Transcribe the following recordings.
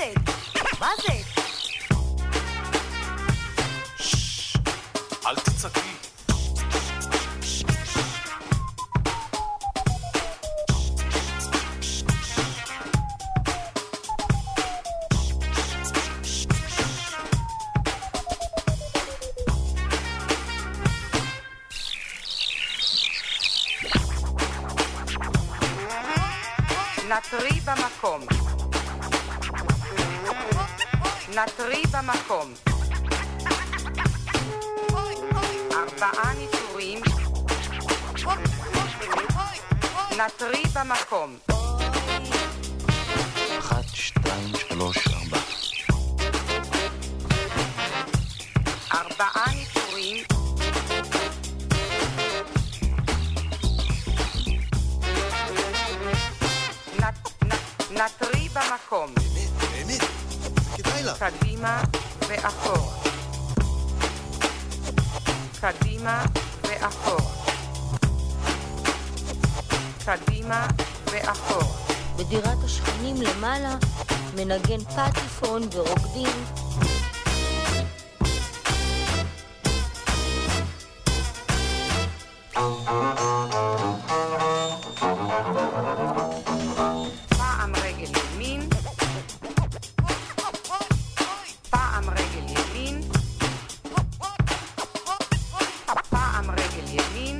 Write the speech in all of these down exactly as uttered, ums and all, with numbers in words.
זה? מה זה? ששש, אל תצעקי. נטרי במקום. נטרי במקום. ארבעה ניטורים. נטרי במקום. אחת, שתיים, שלוש, ארבע. ארבעה ניטורים. נטרי במקום. באמת, באמת, כדאי לה. קדימה ואחור. קדימה ואחור. קדימה ואחור. בדירת השכנים למעלה מנגן פטיפון ורוקדים. פעם רגל ימין, פעם רגל ימין, פעם רגל ימין,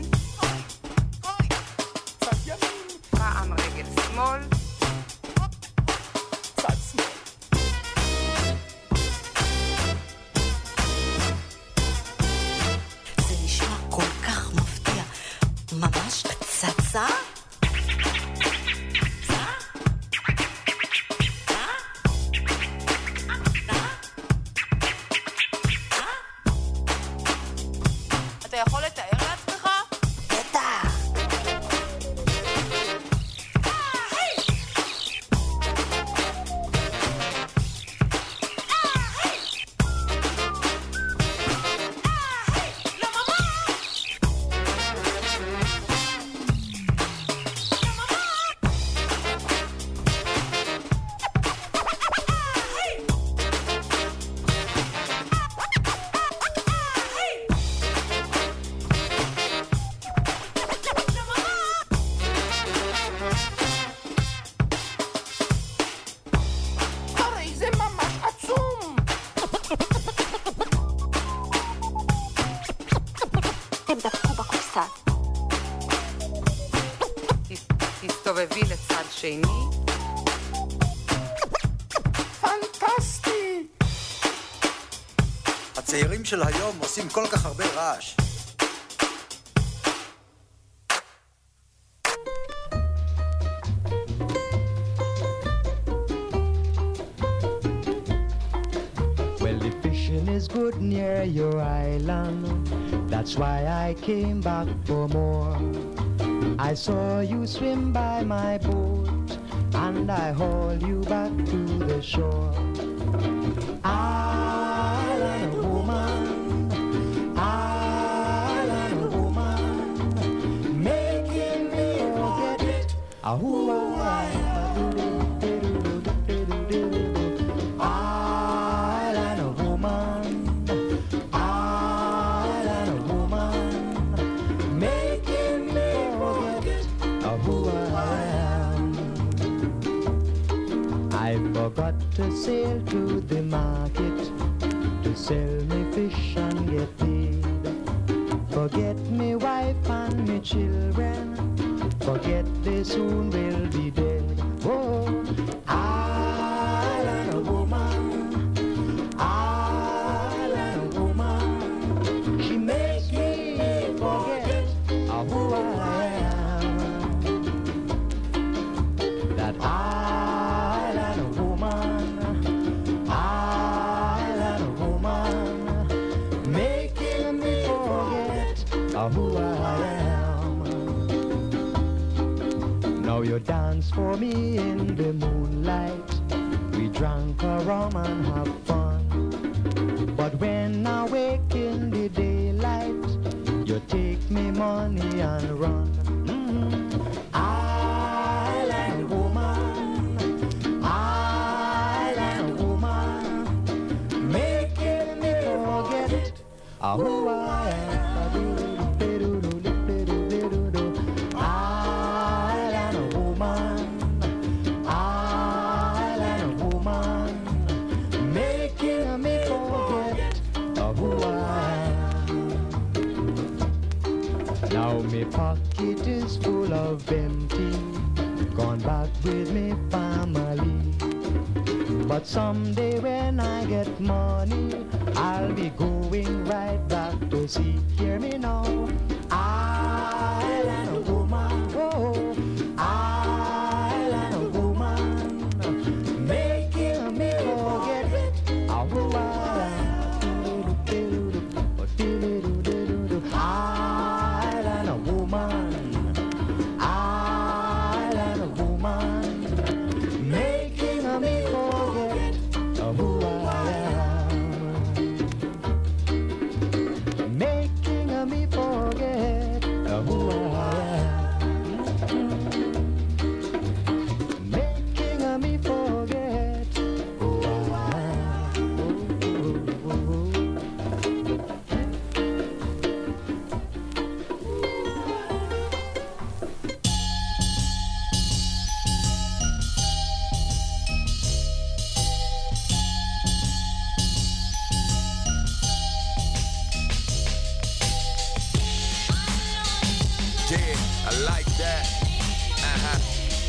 פעם רגל שמאל, צד שמאל. זה נשמע כל כך מפתיע. ממש פצצה? אתה יכול לתאר לעצמך? בטח. הרי זה ממש עצום. הם דפקו בקופסה. תסתובבי לצד שני. פנטסטי. הצעירים של היום עושים כל כך הרבה רעש. Well, the fishing is good near your island. That's why I came back for more. I saw you swim by my boat, and I hauled you back to the shore. Island woman, island woman, making me forget who I am. Island woman, island woman, making me forget who I am. I forgot to sail to the market to sell me fish and get paid. Forget me wife and me children, forget they soon will be dead. Oh, island woman, island woman, she makes me forget who I am. That island woman, island woman, making me forget who I am. Now you dance for me in the moonlight. We drank a rum and have fun. But when I wake in the daylight, you take me money and run. Mm. Island woman, island woman. uh, who I am. Island woman, island woman, making me forget uh, who I am. Now me pocket is full of empty, gone back with me family. But someday when I get money, I'll be going right back to see. Hear me now, island woman, oh, island woman, making me forget who I am. Island woman, island woman, making me forget who I am. Making me forget who I am. Making me forget who I Yeah, I like that. Uh-huh.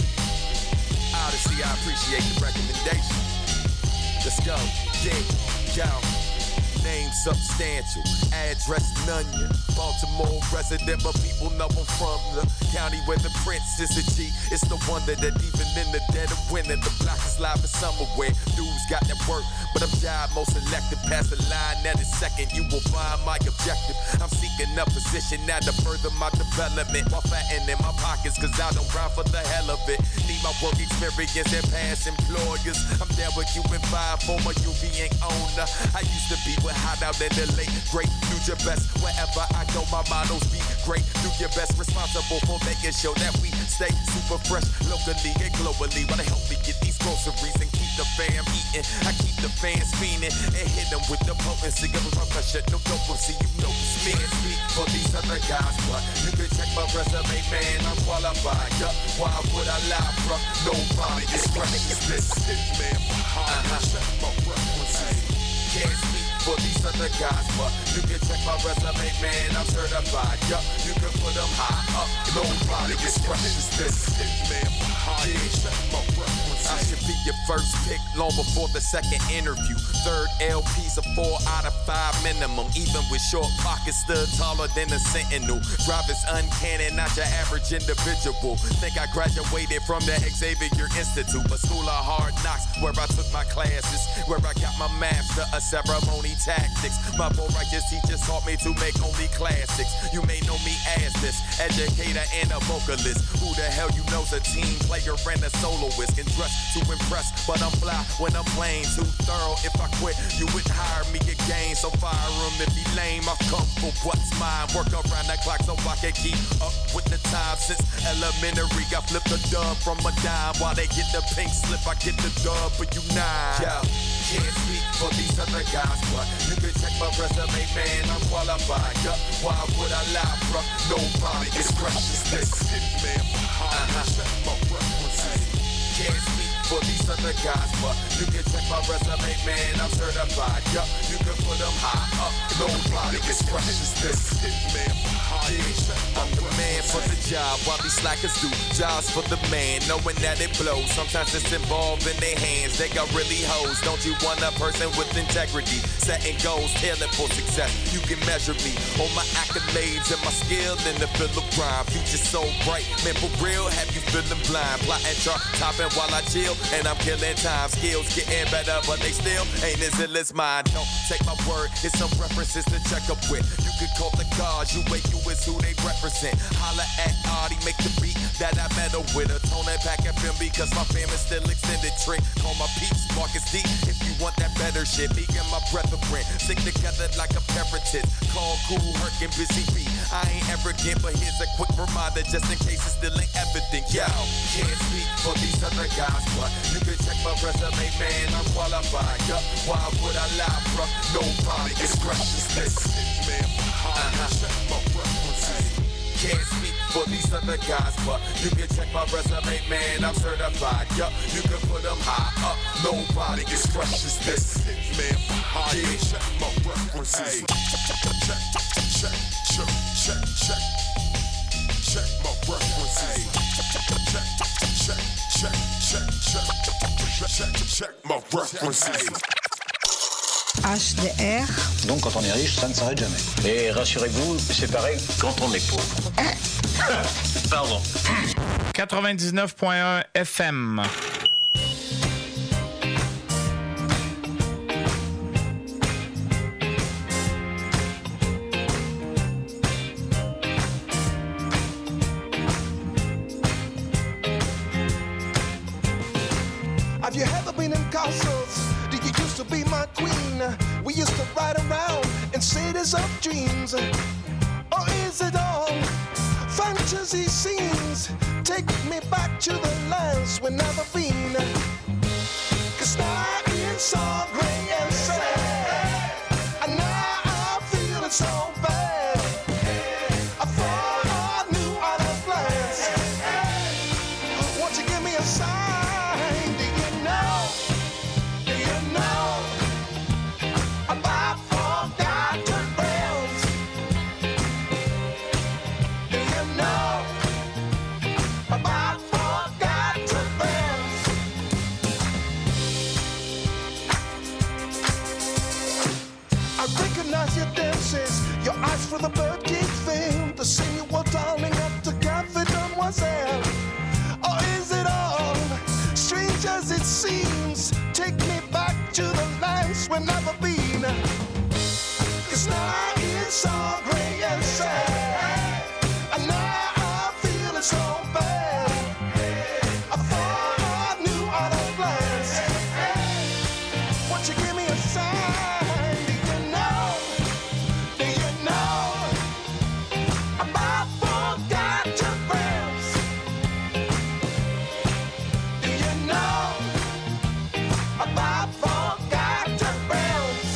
Odyssey, I appreciate the recommendation. Let's go. Yeah, yo. Name substantial, address Nunyon. Baltimore resident, but people know I'm from the county where the prince is a G. It's the wonder that even in the dead of winter, the block is live in summer where dudes got that work. But I'm job most elected, past the line that is second. You will find my objective. I'm seeking a position now to further my development while fattening my pockets, cause I don't rhyme for the hell of it. Need my work experience and past employers. I'm there with you and five former U V ain't owner. I used to be with hot out in the late, great, do your best. Wherever I go, my models be great, do your best. Responsible for making sure that we stay super fresh, locally and globally. Wanna help me get these groceries and keep the fam eating. I keep the fans fiending and hit them with the potency of a pressure. No dope, see you know it's me. Speak for these other guys, but you can check my resume, man. I'm qualified. Yeah, why would I lie, bro? Nobody is precious. This is man. Uh-huh. Check my references. Can't speak for these other guys, but you can check my resume, man. I'm certified. Yeah, you can put them high up. Nobody is precious. This is man. Yeah, check my references. I should be your first pick long before the second interview. Third L P's a four out of five minimum. Even with short pockets, stood taller than a sentinel. Drive is uncanny, not your average individual. Think I graduated from the Xavier Institute, but school of hard knocks, where I took my classes, where I got my master of ceremony tactics. My four righteous teachers taught me to make only classics. You may know me as this educator and a vocalist. Who the hell you know's a team player and a soloist? Can dress to impress, but I'm fly when I'm playing. Too thorough, if I quit, you would hire me again. So fire him if he lame. I've come for what's mine. Work around the clock so I can keep up with the time. Since elementary, I flip the dub from a dime. While they get the pink slip, I get the dub for you nine. Yo, can't speak for these other guys, but you can check my resume, man. I'm qualified. Yo, why would I lie, bro? Nobody is precious. This is man. Uh-huh. Check my references. Can't speak for these other guys, but you can check my resume, man. I'm certified. Yup, you can put them high up. Nobody is precious. This is man. Yeah, I'm the man for the job while these slackers do jobs for the man, knowing that it blows. Sometimes it's involved in their hands. They got really hoes. Don't you want a person with integrity, setting goals, tailored for success? You can measure me on my accolades and my skill in the field of crime. Future so bright, man, for real, have you feeling blind? Plotting, chart, topping while I chill, and I'm killing time. Skills getting better, but they still ain't as ill as mine. Don't take my word, it's some references to check up with. You could call the gods, you wait, you is who they represent. Holla at Audi, make the beat that I meddle with. A tone and pack F M because my fam is still extended trick. Call my peeps, Marcus D, if you want that better shit. Me and my brethren stick together like a parentess. Call cool, Herc and Busy B. I ain't arrogant, but here's a quick reminder just in case it still ain't evident. Yo, can't speak for these other guys, but you can check my resume, man, I'm qualified. Yup, why would I lie, bruh? Nobody can scratch this, man. Uh-huh. Check my references. Can't speak for these other guys, but you can check my resume, man, I'm certified. Yup, you can put them high up. Nobody can scratch this, man. Yeah, check my references. Check, check, check, check, check. Check my references. Check, check, check, check, check. Check, check my references. H D R. Donc quand on est riche, ça ne s'arrête jamais. Et rassurez-vous, c'est pareil quand on est pauvre. Pardon. quatre-vingt-dix-neuf point un F M. Have you ever been in castles? Did you used to be my queen? We used to ride around in cities of dreams. Or is it all fantasy scenes? Take me back to the lands we've never been. Cause now it's all gray and sad, and now I'm feeling so bad. I thought I knew all the plans. Won't you give me a sign? Do you know? Do you know about forgotten realms? Do you know about forgotten realms? I recognize your dances, your eyes for the birdcage veil, the scene you were darling at the cafe demoiselle. Or is it all strange as it seems? Take me back to the lands we've never been. Cause now it's all gray and sad, and now I'm feeling so bad. I thought I knew all the plans. Won't you give me a sign? Do you know? Do you know about forgotten realms? Do you know about forgotten realms?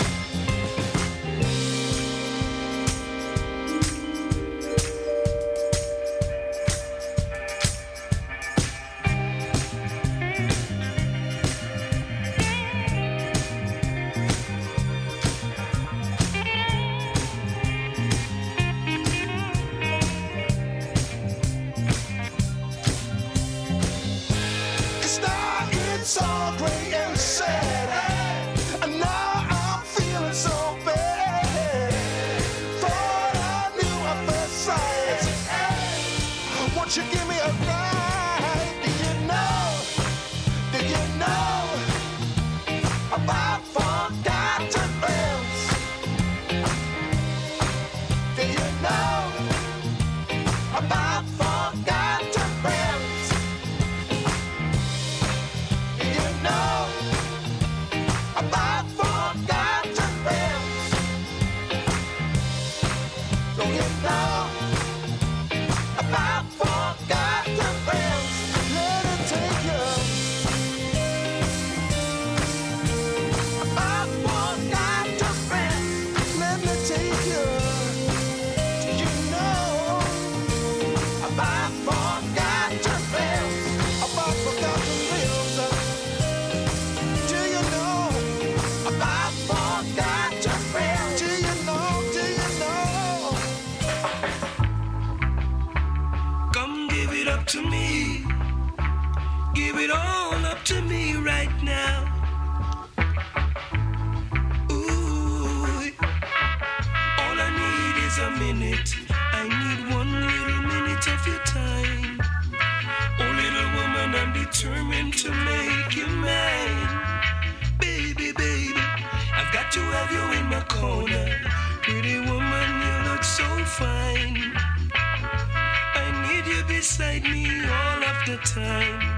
Cause now it's all gray and sad, and now I'm feeling so bad. Thought I knew at first sight. Won't you give me a ride? Do you know? Do you know about forgotten realms? Do you know about forgotten realms? Do you know about forgotten realms? Do you know about forgotten realms? Let it take you about forgotten realms. Let me take you. Do you know about forgotten realms? About forgotten realms. Do you know about forgotten realms? Do you know? Do you know? Come give it up to me. Give it all up to me right now. Ooh, all I need is a minute. I need one little minute of your time. Oh, little woman, I'm determined to make you mine. Baby, baby, I've got to have you in my corner. Pretty woman, you look so fine. I need you beside me all of the time.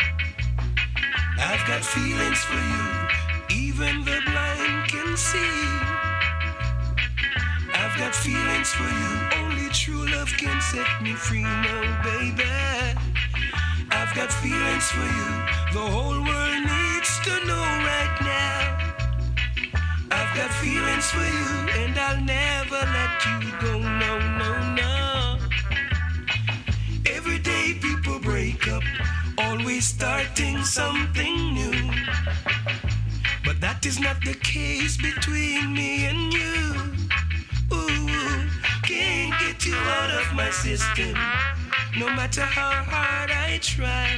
I've got feelings for you, even the blind can see. I've I've got feelings for you. Only true love can set me free now, baby. I've got feelings for you. The whole world needs to know right now. I've got feelings for you, and I'll never let you go, no, no, no. Every day people break up, always starting something new. But that is not the case between me and you. Ooh, can't get you out of my system, no matter how hard I try.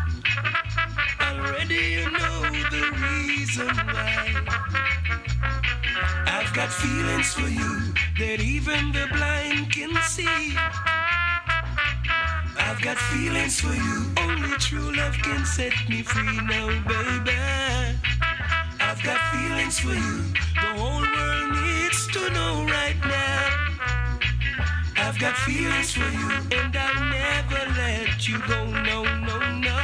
Already you know the reason why. I've got feelings for you that even the blind can see. I've got feelings for you. Only true love can set me free now, baby. I've got feelings for you. The whole world needs to know right now. I've got feelings for you, and I'll never let you go, no, no, no.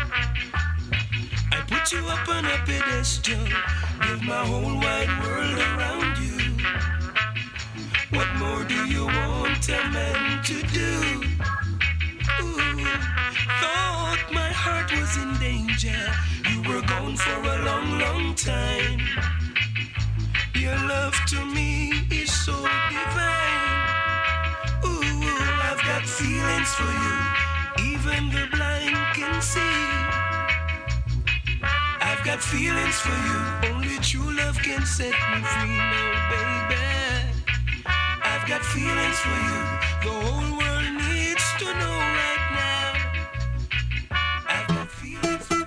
I put you up on a pedestal, give my whole wide world around you. What more do you want a man to do? Ooh, thought my heart was in danger. You were gone for a long, long time. Your love to me is so divine. Ooh, I've got feelings for you, even the blind can see. I've got feelings for you, only true love can set me free now, baby. I've got feelings for you, the whole world needs to know right now. I've got feelings for you.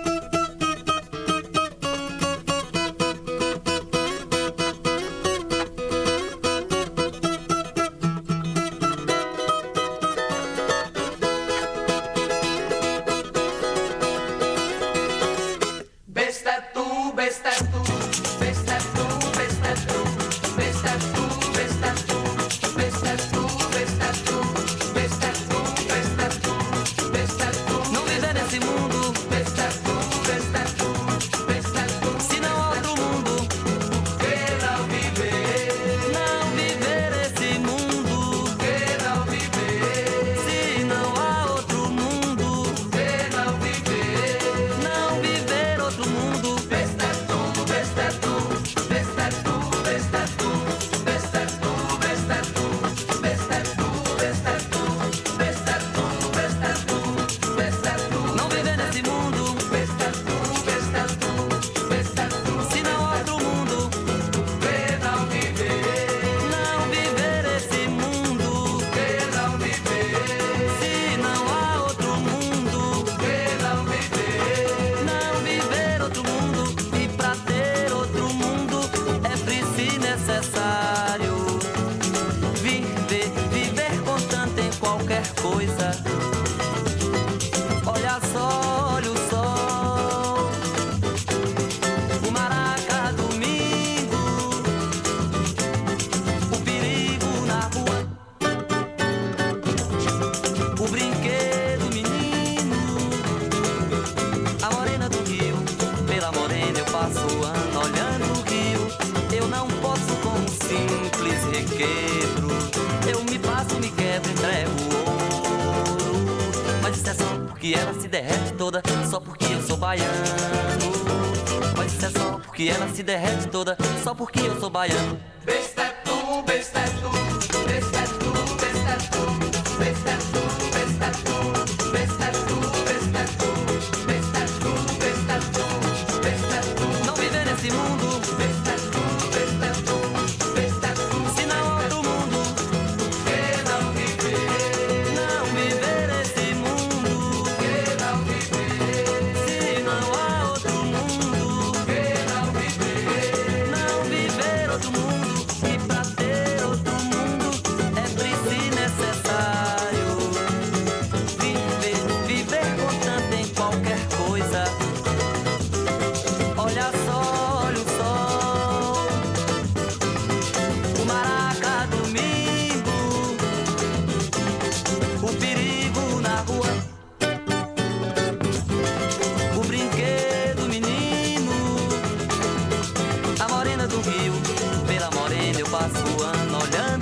Só porque eu sou baiano. Mas isso é só porque ela se derrete toda. Só porque eu sou baiano. Besta é tu, besta é tu, besta é tu, besta é tu, besta é tu, besta é tu, besta é tu, besta é tu, besta é tu, besta é tu, besta é tu. Não viver nesse mundo. Besta é tu, besta é tu, besta é tu. Se não há outro mundo, que não viver, não viver nesse mundo, que não viver. Se não há outro mundo, que não viver, não viver outro mundo. E pra ter outro mundo é preciso necessário viver, viver contando em qualquer coisa. Olha só, olha o sol, o maraca domingo, o perigo na rua, o brinquedo menino, a morena do rio. Pela morena eu passo o ano olhando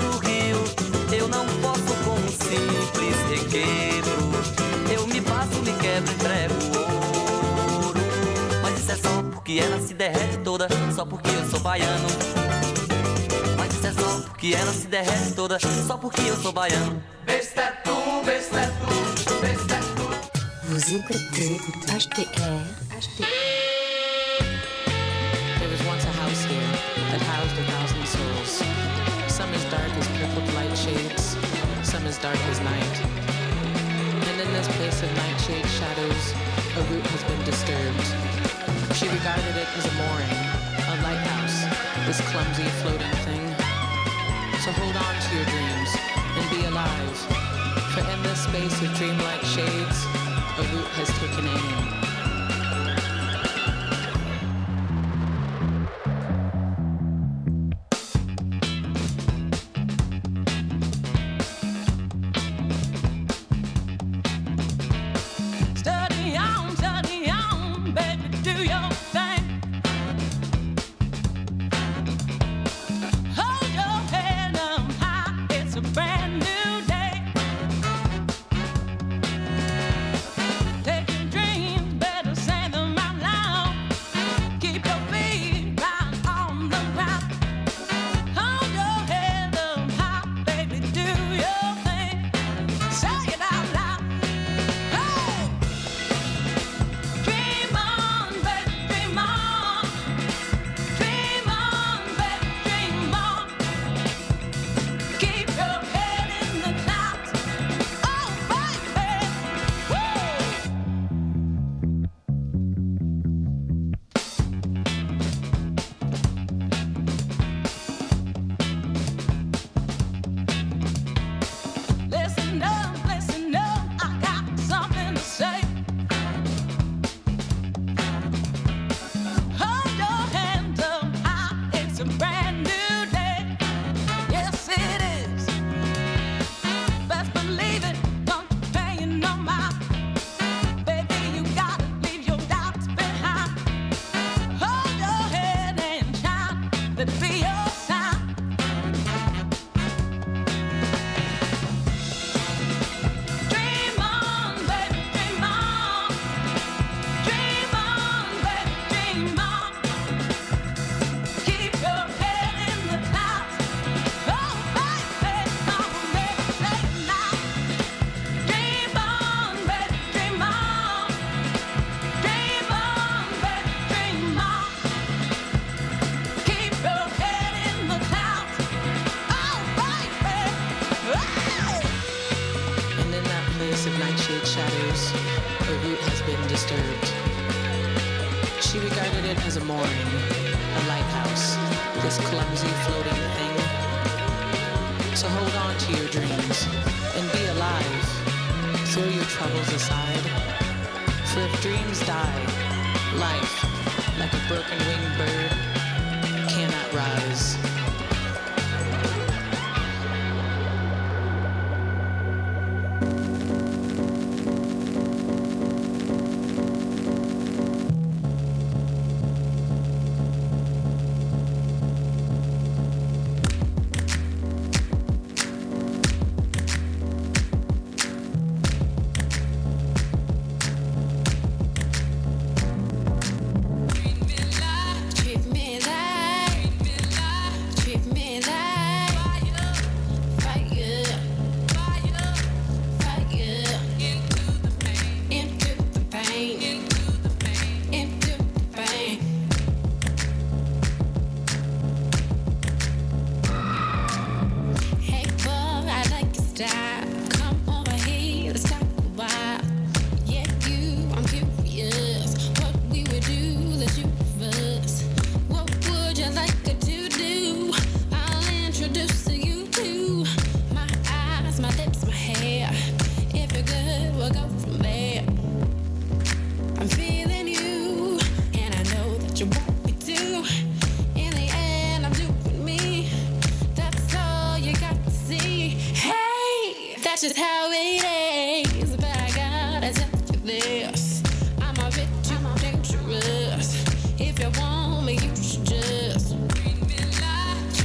quebro. Eu me passo, me quebro, entrego ouro. Mas isso é só porque ela se derrete toda, só porque eu sou baiano. Mas isso é só porque ela se derrete toda, só porque eu sou baiano. Besta tu, besta tu, besta tu. Vous écoutez H T R. There was once a house here that housed a thousand souls. Some as dark as purple light shades, some as dark as night. And in this place of nightshade shadows, a root has been disturbed. She regarded it as a mooring, a lighthouse, this clumsy floating thing. So hold on to your dreams and be alive, for in this space of dreamlike shades, a root has taken aim.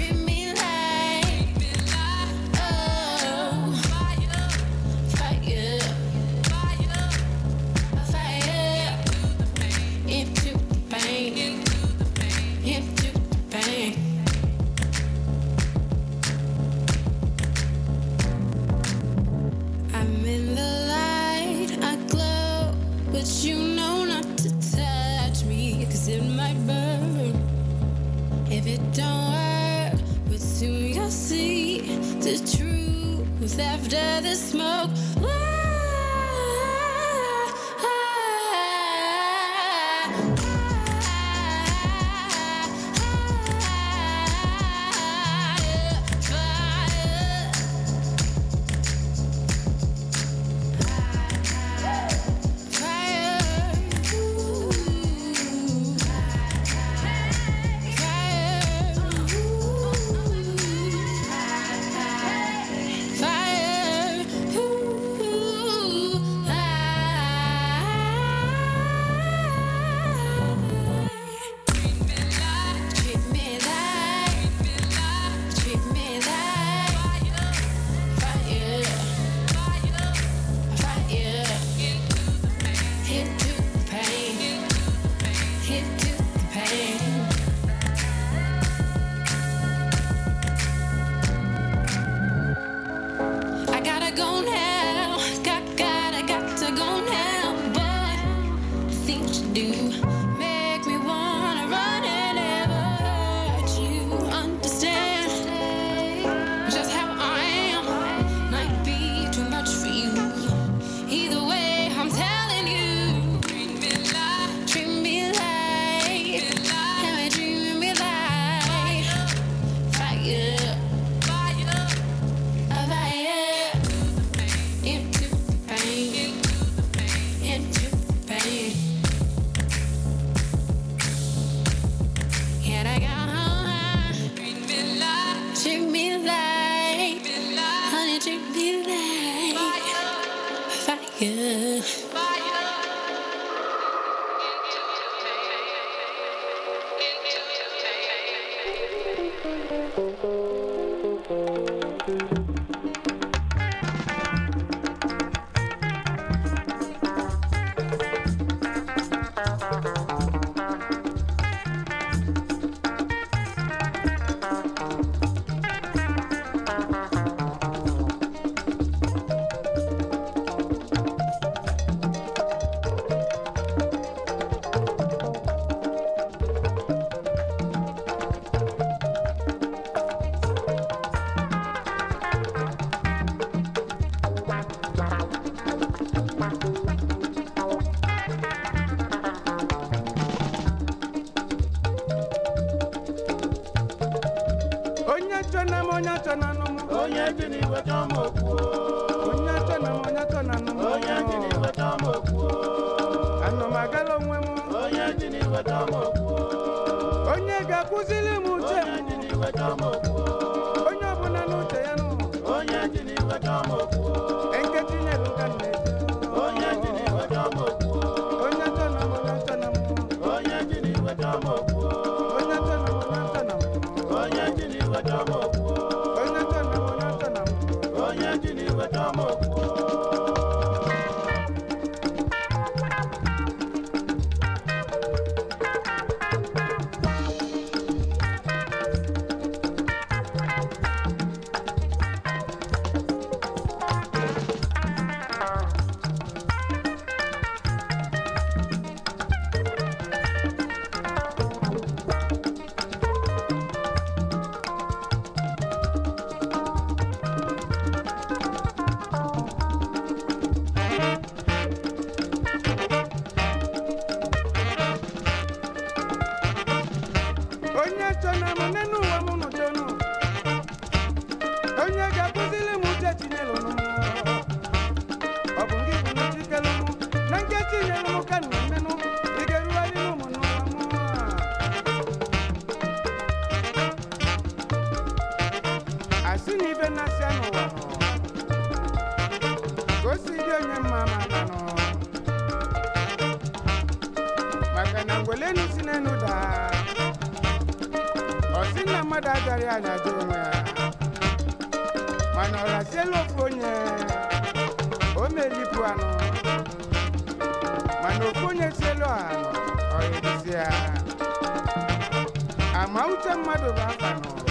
Fire. might burn. If it don't work, but soon you'll see the truth after the smoke. Amauta mmadụ bụ afa nọ